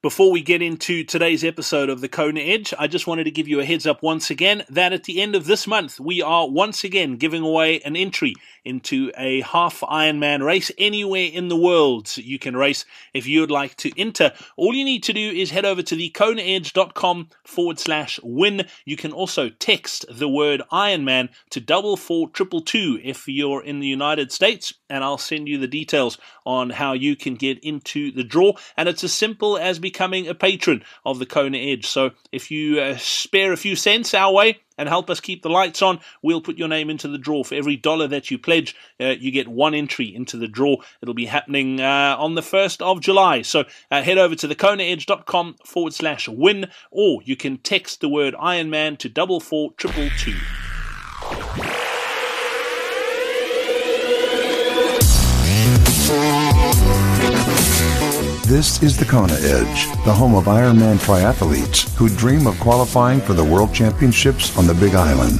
Before we get into today's episode of the Kona Edge, I just wanted to give you a heads up once again that at the end of this month, we are once again giving away an entry into a half Ironman race anywhere in the world. You can race if you would like to enter. All you need to do is head over to thekonaedge.com/win. You can also text the word Ironman to 44222 if you're in the United States, and I'll send you the details on how you can get into the draw. And it's as simple as becoming a patron of the Kona Edge. So if you spare a few cents our way and help us keep the lights on, we'll put your name into the draw. For every $1 that you pledge, you get one entry into the draw. It'll be happening on the 1st of July. So head over to thekonaedge.com/win, or you can text the word Ironman to 44222. This is the Kona Edge, the home of Ironman triathletes who dream of qualifying for the World Championships on the Big Island.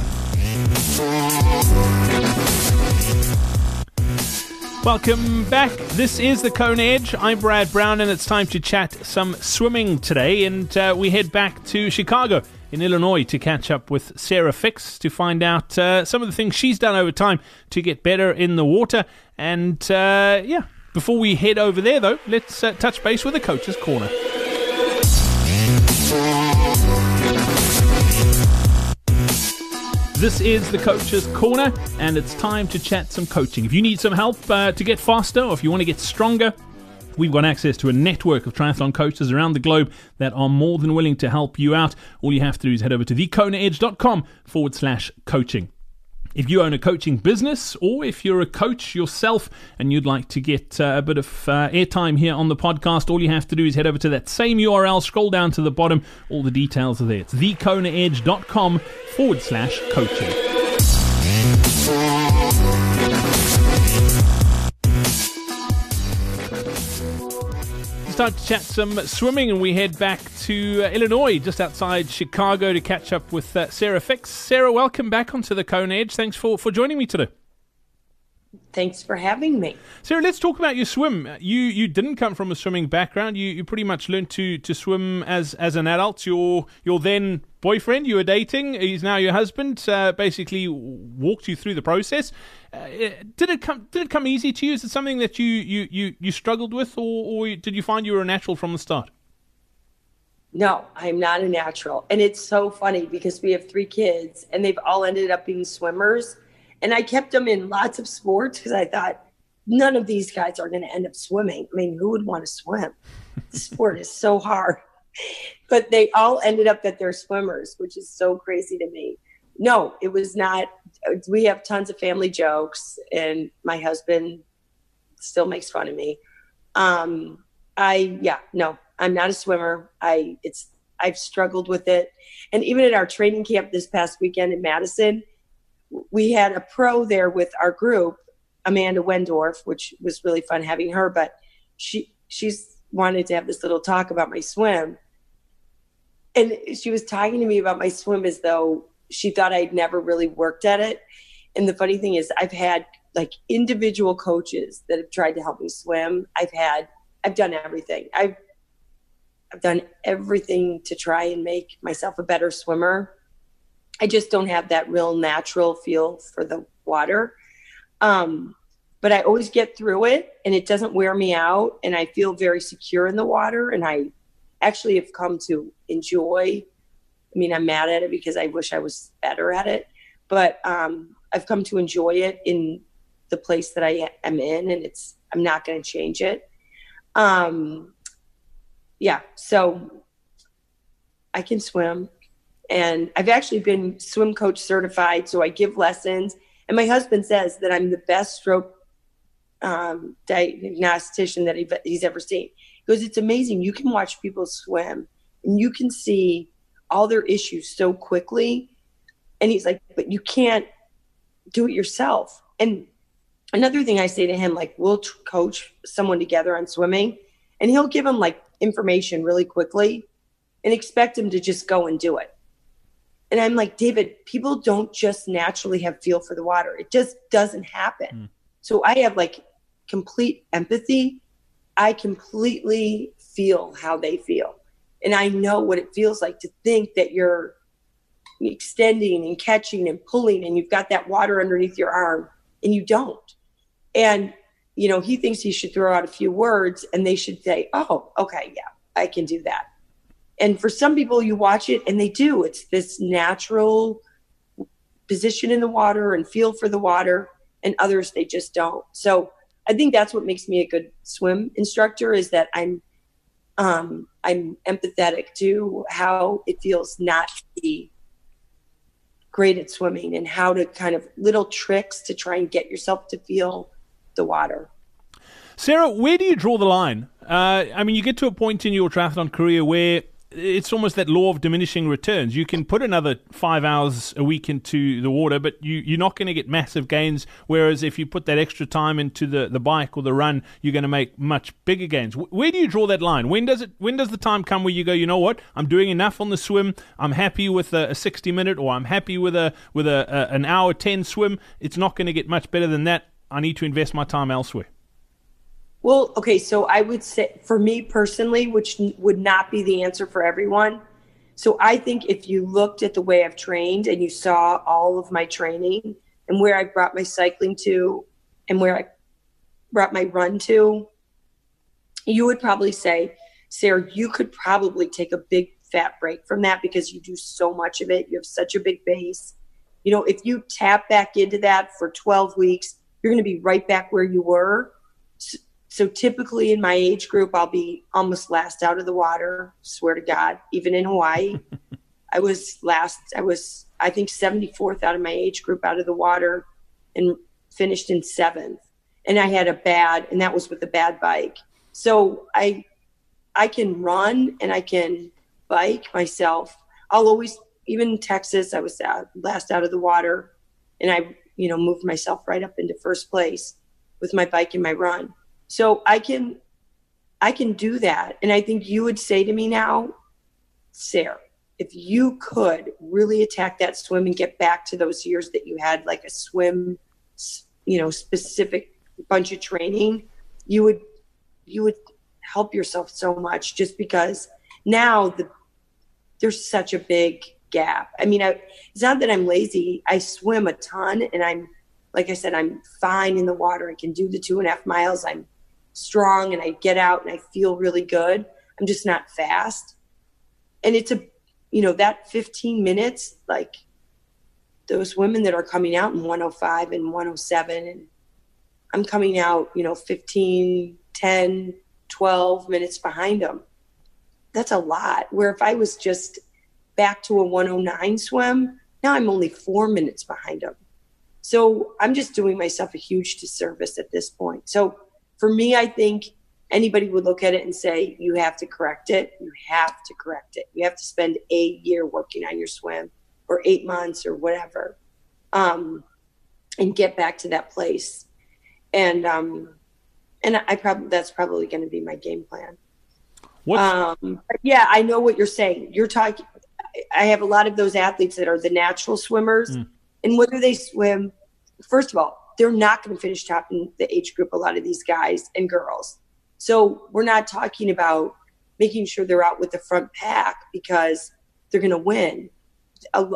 Welcome back. This is the Kona Edge. I'm Brad Brown, and it's time to chat some swimming today. And we head back to Chicago in Illinois to catch up with Sarah Fix to find out some of the things she's done over time to get better in the water. And before we head over there, though, let's touch base with the Coach's Corner. This is the Coach's Corner, and it's time to chat some coaching. If you need some help to get faster, or if you want to get stronger, we've got access to a network of triathlon coaches around the globe that are more than willing to help you out. All you have to do is head over to thekonaedge.com/coaching. If you own a coaching business, or if you're a coach yourself and you'd like to get a bit of airtime here on the podcast, all you have to do is head over to that same URL, scroll down to the bottom, all the details are there. It's thekonaedge.com/coaching. Time to chat some swimming, and we head back to Illinois, just outside Chicago, to catch up with Sarah Fix. Sarah, welcome back onto the Kona Edge. Thanks for joining me today. Thanks for having me. Sarah, let's talk about your swim. You didn't come from a swimming background. You pretty much learned to swim as an adult. Your then boyfriend you were dating, he's now your husband, basically walked you through the process. Did it come easy to you? Is it something that you struggled with, or did you find you were a natural from the start? No, I'm not a natural. And it's so funny because we have 3 kids and they've all ended up being swimmers. And I kept them in lots of sports because I thought none of these guys are going to end up swimming. I mean, who would want to swim? The sport is so hard. But they all ended up that they're swimmers, which is so crazy to me. No, it was not. We have tons of family jokes, and my husband still makes fun of me. No, I'm not a swimmer. I've struggled with it. And even at our training camp this past weekend in Madison, we had a pro there with our group, Amanda Wendorf, which was really fun having her, but she's wanted to have this little talk about my swim. And she was talking to me about my swim as though she thought I'd never really worked at it. And the funny thing is I've had like individual coaches that have tried to help me swim. I've done everything. I've done everything to try and make myself a better swimmer. I just don't have that real natural feel for the water. But I always get through it and it doesn't wear me out. And I feel very secure in the water. And I actually have come to enjoy, I mean, I'm mad at it because I wish I was better at it, but I've come to enjoy it in the place that I am in, and I'm not going to change it. So I can swim. And I've actually been swim coach certified, so I give lessons. And my husband says that I'm the best stroke diagnostician that he's ever seen. He goes, it's amazing. You can watch people swim, and you can see all their issues so quickly. And he's like, but you can't do it yourself. And another thing I say to him, like, we'll coach someone together on swimming, and he'll give him like information really quickly and expect him to just go and do it. And I'm like, David, people don't just naturally have feel for the water. It just doesn't happen. So I have like complete empathy. I completely feel how they feel. And I know what it feels like to think that you're extending and catching and pulling and you've got that water underneath your arm and you don't. And, you know, he thinks he should throw out a few words and they should say, oh, okay, yeah, I can do that. And for some people, you watch it and they do. It's this natural position in the water and feel for the water, and others, they just don't. So I think that's what makes me a good swim instructor, is that I'm empathetic to how it feels not to be great at swimming and how to kind of little tricks to try and get yourself to feel the water. Sarah, where do you draw the line? I mean, you get to a point in your triathlon career where it's almost that law of diminishing returns. You can put another 5 hours a week into the water, but you're not going to get massive gains. Whereas if you put that extra time into the bike or the run, you're going to make much bigger gains. Where do you draw that line? When does the time come where you go, you know what, I'm doing enough on the swim. I'm happy with a 60-minute, or I'm happy with an hour 10 swim. It's not going to get much better than that. I need to invest my time elsewhere. Well, okay, so I would say for me personally, which would not be the answer for everyone. So I think if you looked at the way I've trained and you saw all of my training and where I brought my cycling to and where I brought my run to, you would probably say, Sarah, you could probably take a big fat break from that because you do so much of it. You have such a big base. You know, if you tap back into that for 12 weeks, you're going to be right back where you were. So typically in my age group, I'll be almost last out of the water, swear to God. Even in Hawaii, I was I think 74th out of my age group out of the water and finished in 7th. And I had and that was with a bad bike. So I can run and I can bike myself. I'll always, even in Texas, I was last out of the water and I, moved myself right up into first place with my bike and my run. So I can do that. And I think you would say to me now, Sarah, if you could really attack that swim and get back to those years that you had like a swim, specific bunch of training, you would help yourself so much, just because now there's such a big gap. I mean, it's not that I'm lazy. I swim a ton and like I said, I'm fine in the water. I can do the 2.5 miles. I'm strong and I get out and I feel really good. I'm just not fast. And it's that 15 minutes, like those women that are coming out in 105 and 107, and I'm coming out, 15, 10, 12 minutes behind them. That's a lot. Where if I was just back to a 109 swim, now I'm only 4 minutes behind them. So I'm just doing myself a huge disservice at this point. So for me, I think anybody would look at it and say, you have to correct it. You have to correct it. You have to spend a year working on your swim, or 8 months or whatever, and get back to that place. And that's probably going to be my game plan. Yeah, I know what you're saying. You're talking, I have a lot of those athletes that are the natural swimmers, and whether they swim, first of all, they're not going to finish top in the age group, a lot of these guys and girls. So we're not talking about making sure they're out with the front pack because they're going to win. A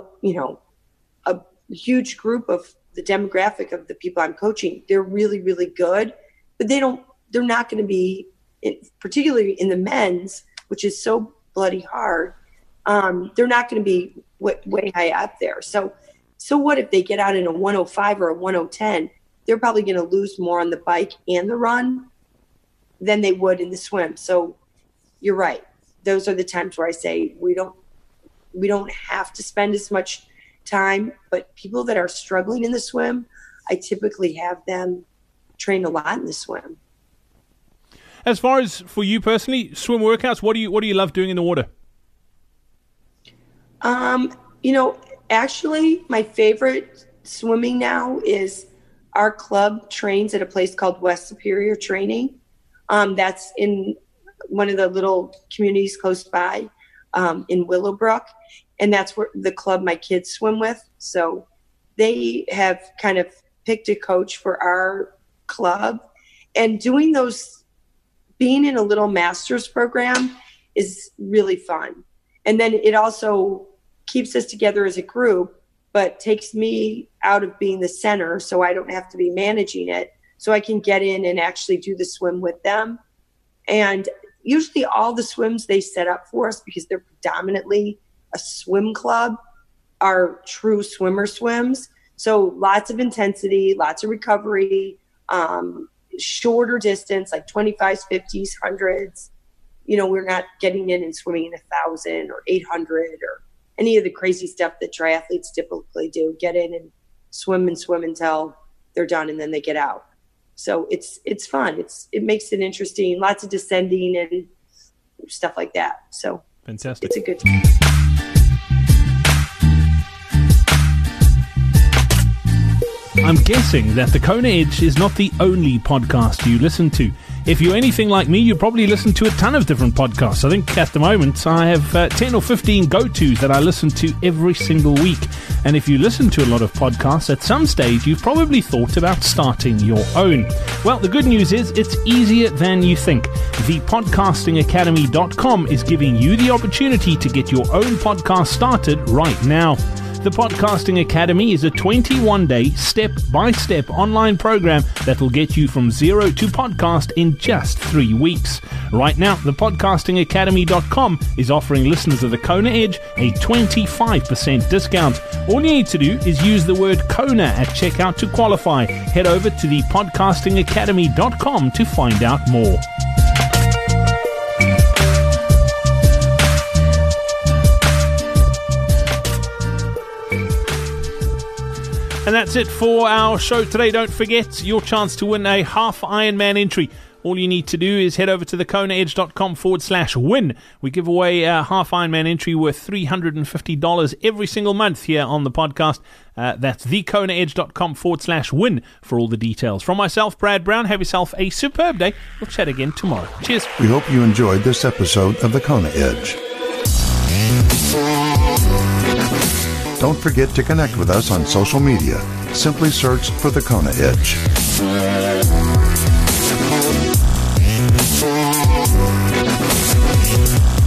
huge group of the demographic of the people I'm coaching, they're really, really good, but they're not going to be, particularly in the men's, which is so bloody hard. They're not going to be way high up there. So what if they get out in a 105 or a 110? They're probably going to lose more on the bike and the run than they would in the swim. So you're right. Those are the times where I say we don't have to spend as much time, but people that are struggling in the swim, I typically have them train a lot in the swim. As far as for you personally, swim workouts, what do you love doing in the water? Actually, my favorite swimming now is our club trains at a place called West Superior Training. That's in one of the little communities close by in Willowbrook. And that's where the club my kids swim with. So they have kind of picked a coach for our club. And doing those being in a little master's program is really fun. And then it also keeps us together as a group, but takes me out of being the center, so I don't have to be managing it. So I can get in and actually do the swim with them. And usually all the swims they set up for us, because they're predominantly a swim club, are true swimmer swims. So lots of intensity, lots of recovery, shorter distance, like 25s, 50s, 100s. You know, we're not getting in and swimming in 1,000 or 800 or any of the crazy stuff that triathletes typically do. Get in and swim until they're done, and then they get out. So it's fun. It makes it interesting. Lots of descending and stuff like that. So fantastic. It's a good time. I'm guessing that the Kona Edge is not the only podcast you listen to. If you're anything like me, you probably listen to a ton of different podcasts. I think at the moment I have 10 or 15 go-tos that I listen to every single week. And if you listen to a lot of podcasts, at some stage you've probably thought about starting your own. Well, the good news is it's easier than you think. ThePodcastingAcademy.com is giving you the opportunity to get your own podcast started right now. The Podcasting Academy is a 21-day, step-by-step online program that will get you from zero to podcast in just 3 weeks. Right now, thepodcastingacademy.com is offering listeners of the Kona Edge a 25% discount. All you need to do is use the word Kona at checkout to qualify. Head over to thepodcastingacademy.com to find out more. And that's it for our show today. Don't forget your chance to win a half Ironman entry. All you need to do is head over to thekonaedge.com/win. We give away a half Ironman entry worth $350 every single month here on the podcast. That's thekonaedge.com/win for all the details. From myself, Brad Brown, have yourself a superb day. We'll chat again tomorrow. Cheers. We hope you enjoyed this episode of the Kona Edge. Don't forget to connect with us on social media. Simply search for the Kona Edge.